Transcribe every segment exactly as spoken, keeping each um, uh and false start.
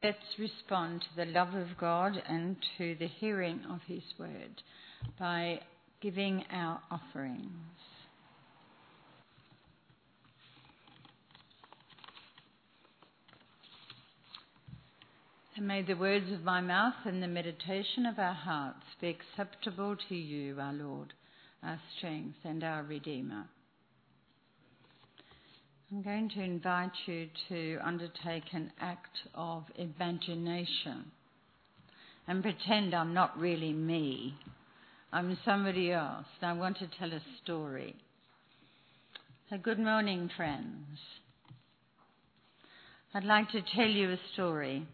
Let's respond to the love of God and to the hearing of his word by giving our offerings. And may the words of my mouth and the meditation of our hearts be acceptable to you, our Lord, our strength and our Redeemer. I'm going to invite you to undertake an act of imagination and pretend I'm not really me. I'm somebody else, and I want to tell a story. So good morning, friends. I'd like to tell you a story.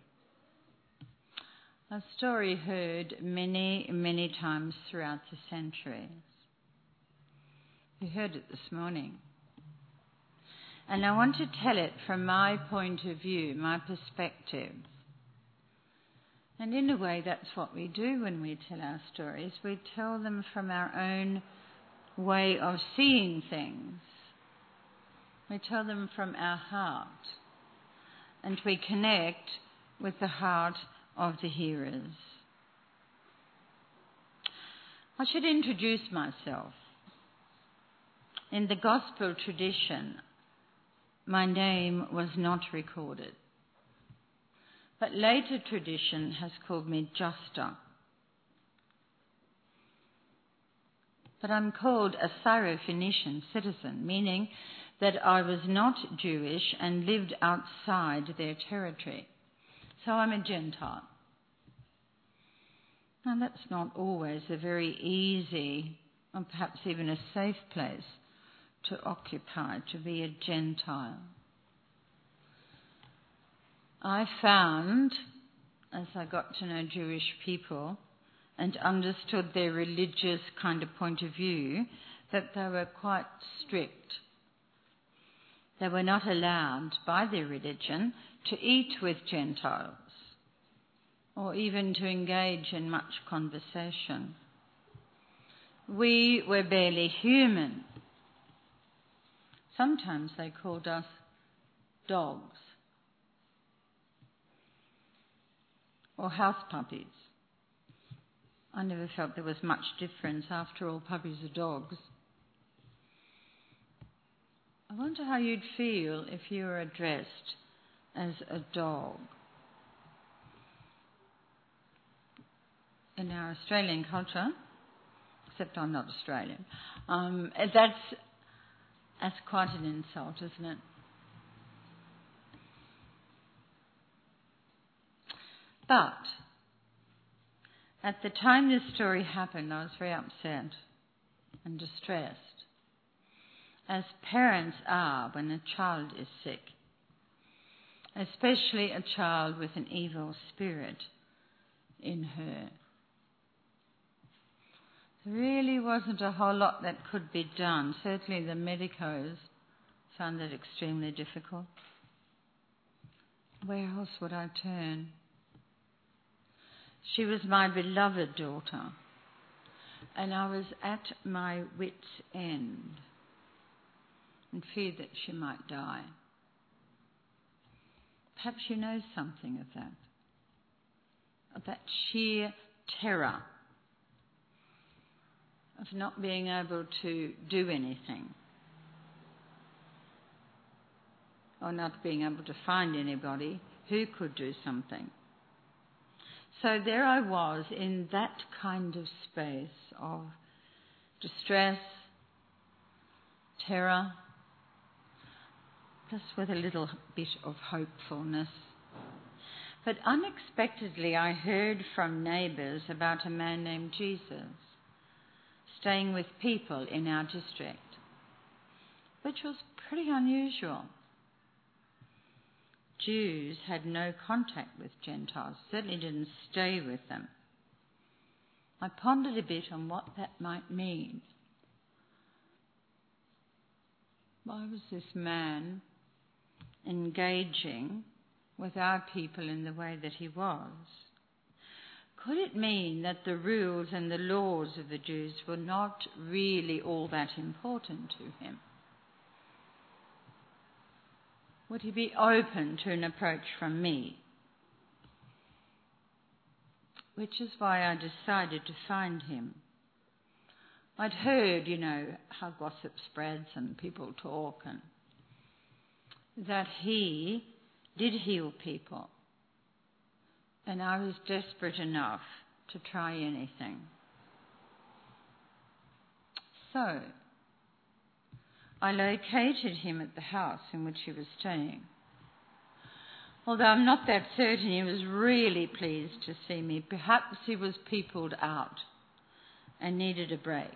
A story heard many, many times throughout the centuries. You heard it this morning. And I want to tell it from my point of view, my perspective. And in a way, that's what we do when we tell our stories. We tell them from our own way of seeing things. We tell them from our heart. And we connect with the heart of the hearers. I should introduce myself. In the gospel tradition, my name was not recorded, but later tradition has called me Justa. But I'm called a Syro-Phoenician citizen, meaning that I was not Jewish and lived outside their territory. So I'm a Gentile. Now that's not always a very easy, or perhaps even a safe place to occupy, to be a Gentile. I found, as I got to know Jewish people and understood their religious kind of point of view, that they were quite strict. They were not allowed by their religion to eat with Gentiles or even to engage in much conversation. We were barely human. Sometimes they called us dogs or house puppies. I never felt there was much difference. After all, puppies are dogs. I wonder how you'd feel if you were addressed as a dog. In our Australian culture, except I'm not Australian, um, that's That's quite an insult, isn't it? But at the time this story happened, I was very upset and distressed, as parents are when a child is sick, especially a child with an evil spirit in her. There really wasn't a whole lot that could be done. Certainly the medicos found that extremely difficult. Where else would I turn? She was my beloved daughter, and I was at my wit's end and feared that she might die. Perhaps you know something of that, of that sheer terror of not being able to do anything, or not being able to find anybody who could do something. So there I was in that kind of space of distress, terror, just with a little bit of hopefulness. But unexpectedly I heard from neighbours about a man named Jesus staying with people in our district, which was pretty unusual. Jews had no contact with Gentiles, certainly didn't stay with them. I pondered a bit on what that might mean. Why was this man engaging with our people in the way that he was? Could it mean that the rules and the laws of the Jews were not really all that important to him? Would he be open to an approach from me? which is why I decided to find him. I'd heard, you know, how gossip spreads and people talk, and that he did heal people. And I was desperate enough to try anything. So, I located him at the house in which he was staying. Although I'm not that certain he was really pleased to see me. Perhaps he was peopled out and needed a break.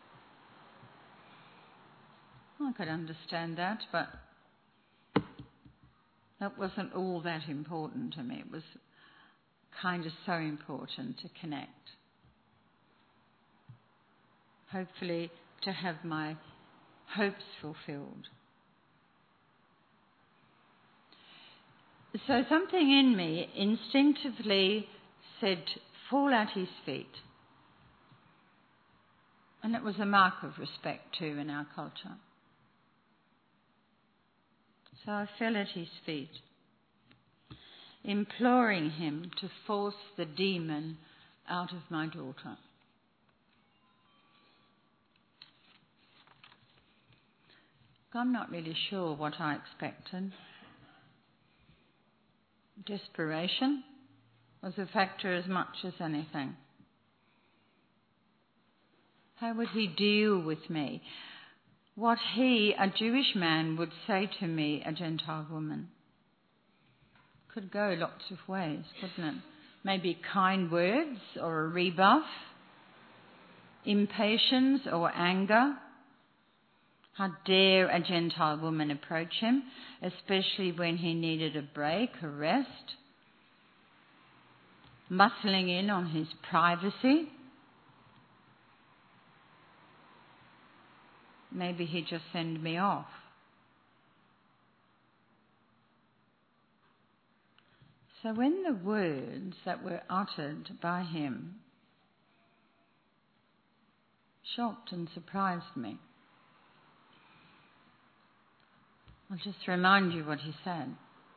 I could understand that, but that wasn't all that important to me. It was kind of so important to connect. Hopefully to have my hopes fulfilled. So something in me instinctively said, fall at his feet. And it was a mark of respect too in our culture. So I fell at his feet, imploring him to force the demon out of my daughter. I'm not really sure what I expected. Desperation was a factor as much as anything. How would he deal with me? What he, a Jewish man, would say to me, a Gentile woman. Could go lots of ways, couldn't it? Maybe kind words or a rebuff, impatience or anger. How dare a Gentile woman approach him, especially when he needed a break, a rest, muscling in on his privacy. Maybe he'd just send me off. So when the words that were uttered by him shocked and surprised me, I'll just remind you what he said.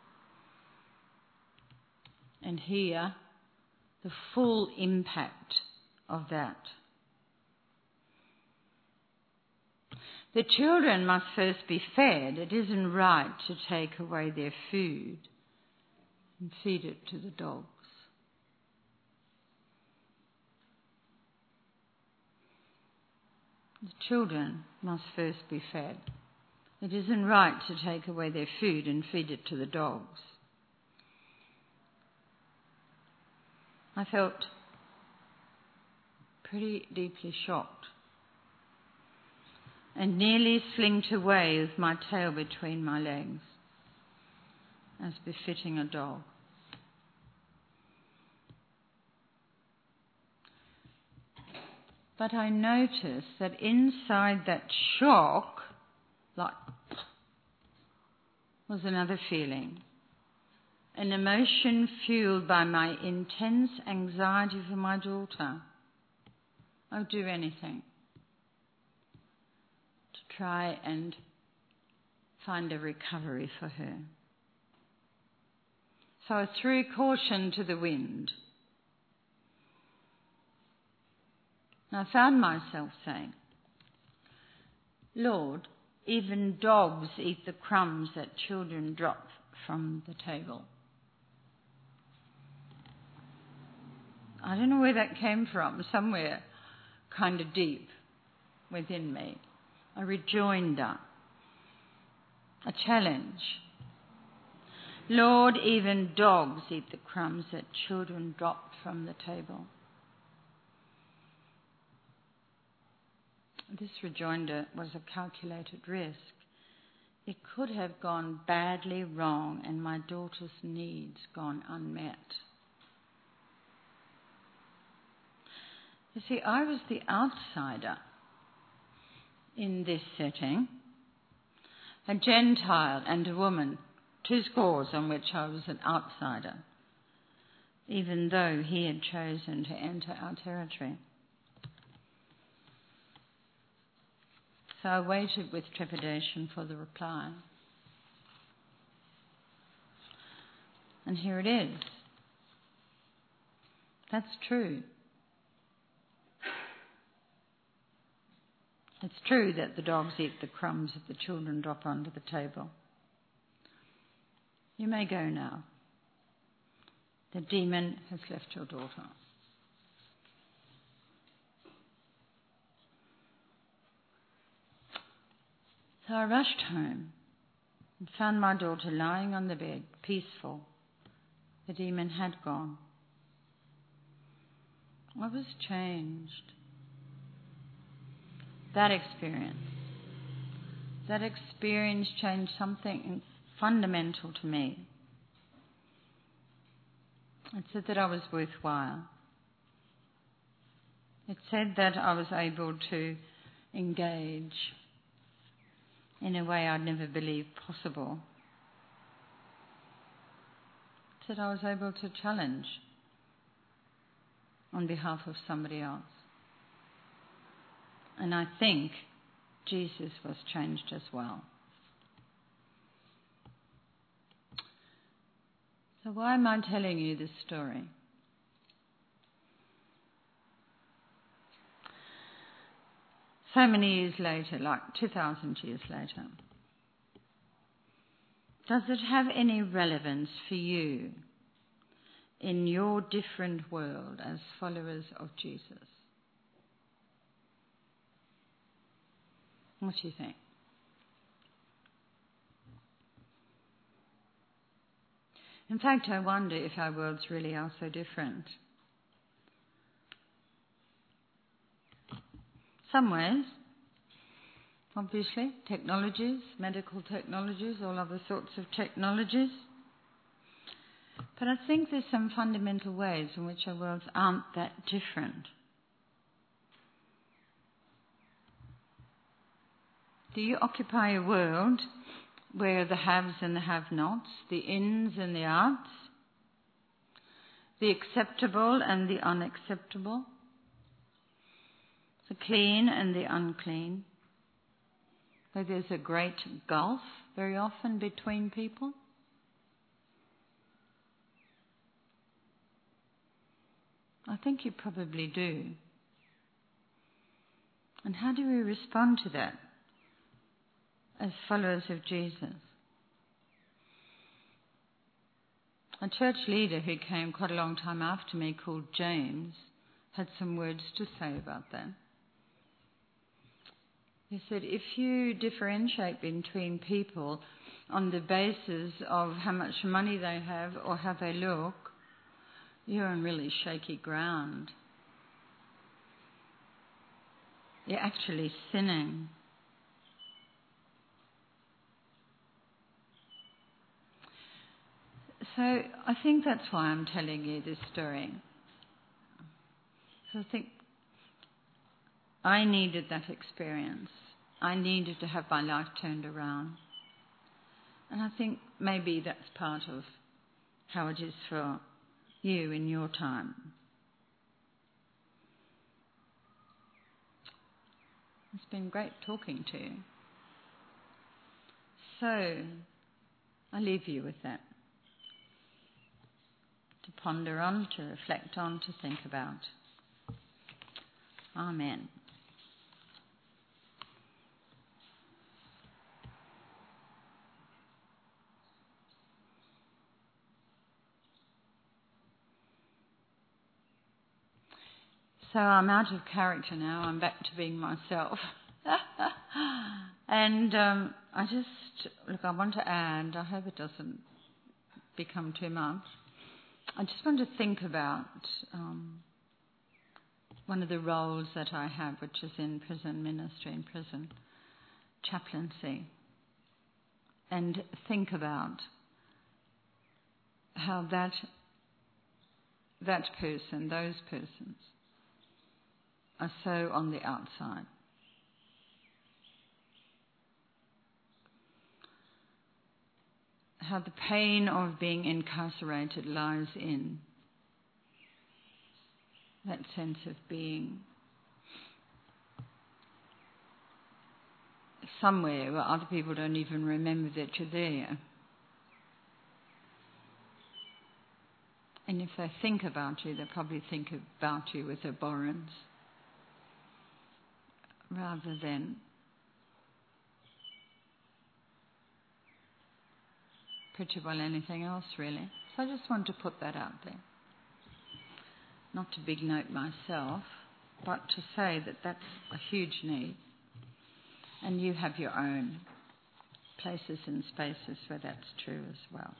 And hear the full impact of that. The children must first be fed. It isn't right to take away their food and feed it to the dogs. The children must first be fed. It isn't right to take away their food and feed it to the dogs. I felt pretty deeply shocked and nearly slinked away with my tail between my legs, as befitting a dog. But I noticed that inside that shock, like, was another feeling, an emotion fueled by my intense anxiety for my daughter. I would do anything to try and find a recovery for her. So I threw caution to the wind. And I found myself saying, Lord, even dogs eat the crumbs that children drop from the table. I don't know where that came from, somewhere kind of deep within me. A rejoinder, a challenge. Lord, even dogs eat the crumbs that children drop from the table. This rejoinder was a calculated risk. It could have gone badly wrong and my daughter's needs gone unmet. You see, I was the outsider in this setting, a Gentile and a woman, two scores on which I was an outsider, even though he had chosen to enter our territory. So I waited with trepidation for the reply. And here it is. That's true. It's true that the dogs eat the crumbs that the children drop onto the table. You may go now. The demon has left your daughter. So I rushed home and found my daughter lying on the bed, peaceful. The demon had gone. I was changed. That experience, that experience changed something fundamental to me. It said that I was worthwhile. It said that I was able to engage in a way I'd never believed possible. It said I was able to challenge on behalf of somebody else. And I think Jesus was changed as well. So why am I telling you this story? So many years later, like two thousand years later, does it have any relevance for you in your different world as followers of Jesus? What do you think? In fact, I wonder if our worlds really are so different. Some ways, obviously, technologies, medical technologies, all other sorts of technologies. But I think there's some fundamental ways in which our worlds aren't that different. Do you occupy a world where the haves and the have-nots, the ins and the outs, the acceptable and the unacceptable, the clean and the unclean, where there's a great gulf very often between people? I think you probably do. And how do we respond to that as followers of Jesus? A church leader who came quite a long time after me, called James, had some words to say about that. He said, if you differentiate between people on the basis of how much money they have or how they look, you're on really shaky ground. You're actually sinning. So I think that's why I'm telling you this story. So I think I needed that experience. I needed to have my life turned around. And I think maybe that's part of how it is for you in your time. It's been great talking to you. So I leave you with that, to ponder on, to reflect on, to think about. Amen. So I'm out of character now. I'm back to being myself. and um, I just, look, I want to add, I hope it doesn't become too much. I just want to think about um, one of the roles that I have, which is in prison ministry, in prison chaplaincy, and think about how that that person, those persons, are so on the outside. How the pain of being incarcerated lies in that sense of being somewhere where other people don't even remember that you're there. And if they think about you, they probably think about you with abhorrence rather than pretty well anything else, really. So I just want to put that out there. Not to big note myself, but to say that that's a huge need. And you have your own places and spaces where that's true as well.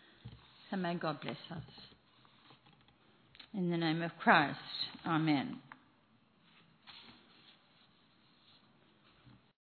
So may God bless us. In the name of Christ, Amen.